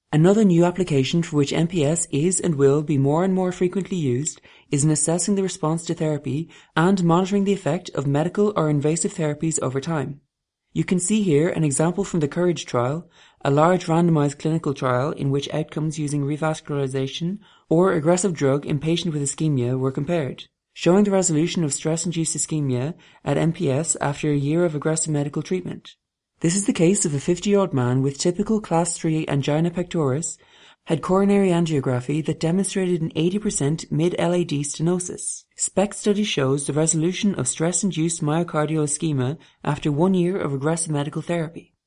Another new application for which MPS is and will be more and more frequently used is in assessing the response to therapy and monitoring the effect of medical or invasive therapies over time. You can see here an example from the COURAGE trial, a large randomized clinical trial in which outcomes using revascularization or aggressive drug in patients with ischemia were compared, showing the resolution of stress-induced ischemia at MPS after a year of aggressive medical treatment. This is the case of a 50-year-old man with typical class 3 angina pectoris, had coronary angiography that demonstrated an 80% mid-LAD stenosis. SPECT study shows the resolution of stress-induced myocardial ischemia after 1 year of aggressive medical therapy.